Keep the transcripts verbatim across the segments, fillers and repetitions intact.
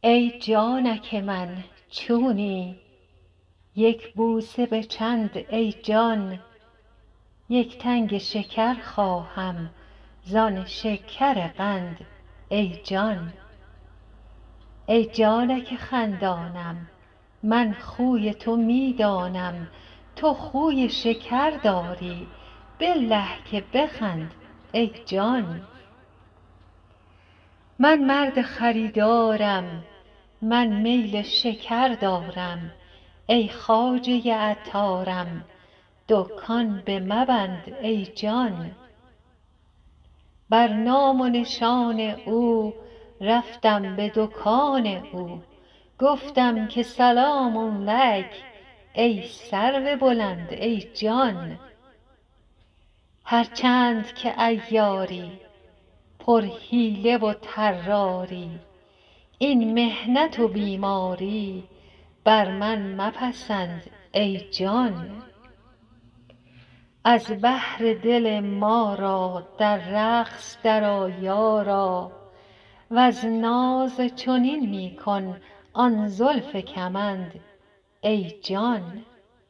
ای جانک من چونی، یک بوسه به چند ای جان، یک تنگ شکر خواهم زان شکرقند ای جان. ای جانک خندانم من خوی تو می دانم، تو خوی شکر داری بالله که بخند ای جان. من مرد خریدارم من میل شکر دارم، ای خواجه عطارم دکان بمبند ای جان. بر نام و نشان او رفتم به دکان او، گفتم که سلام لک ای سرو بلند ای جان. هر چند که عیاری پرحیله و طراری، این محنت و بیماری بر من مپسند ای جان. از بهر دل ما را در رقص درآ یارا، وز ناز چنین می کن آن زلف کمند ای جان.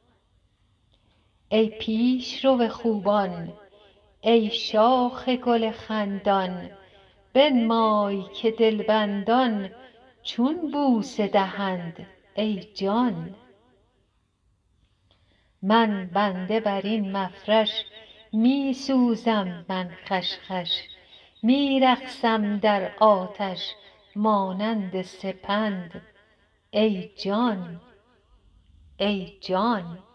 ای پیش رو خوبان ای شاخ گل خندان، بنمای که دلبندان چون بوسه دهند ای جان. من بنده بر این مفرش می سوزم من خوش خوش، می رقصم در آتش مانند سپند ای جان ای جان.